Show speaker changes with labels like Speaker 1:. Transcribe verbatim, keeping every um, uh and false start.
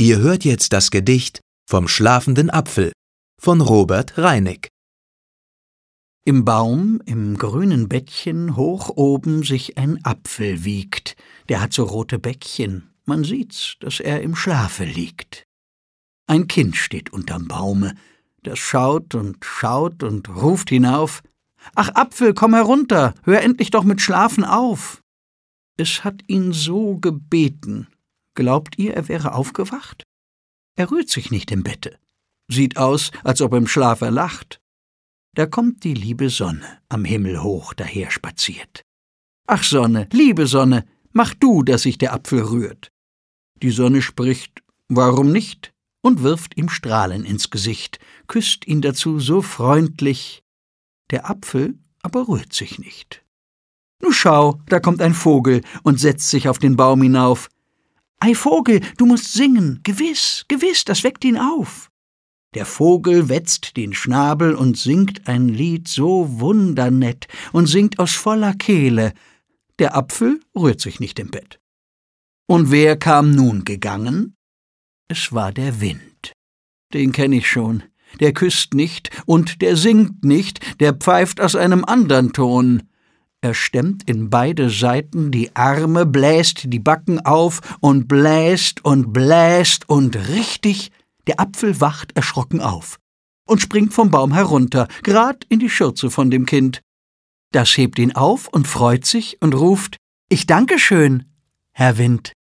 Speaker 1: Ihr hört jetzt das Gedicht »Vom schlafenden Apfel« von Robert Reinig.
Speaker 2: Im Baum, im grünen Bettchen, hoch oben sich ein Apfel wiegt. Der hat so rote Bäckchen, man sieht's, dass er im Schlafe liegt. Ein Kind steht unterm Baume, das schaut und schaut und ruft hinauf: »Ach Apfel, komm herunter, hör endlich doch mit Schlafen auf!« Es hat ihn so gebeten. Glaubt ihr, er wäre aufgewacht? Er rührt sich nicht im Bette. Sieht aus, als ob im Schlaf er lacht. Da kommt die liebe Sonne am Himmel hoch daher spaziert. »Ach Sonne, liebe Sonne, mach du, dass sich der Apfel rührt.« Die Sonne spricht: »Warum nicht?« und wirft ihm Strahlen ins Gesicht, küsst ihn dazu so freundlich. Der Apfel aber rührt sich nicht. »Nu schau, da kommt ein Vogel und setzt sich auf den Baum hinauf. »Ei Vogel, du musst singen, gewiss, gewiss, das weckt ihn auf.« Der Vogel wetzt den Schnabel und singt ein Lied so wundernett und singt aus voller Kehle. Der Apfel rührt sich nicht im Bett. Und wer kam nun gegangen? Es war der Wind. Den kenn ich schon. Der küsst nicht und der singt nicht, der pfeift aus einem andern Ton. Er stemmt in beide Seiten die Arme, bläst die Backen auf und bläst und bläst und richtig, der Apfel wacht erschrocken auf und springt vom Baum herunter, grad in die Schürze von dem Kind. Das hebt ihn auf und freut sich und ruft: »Ich danke schön, Herr Wind.«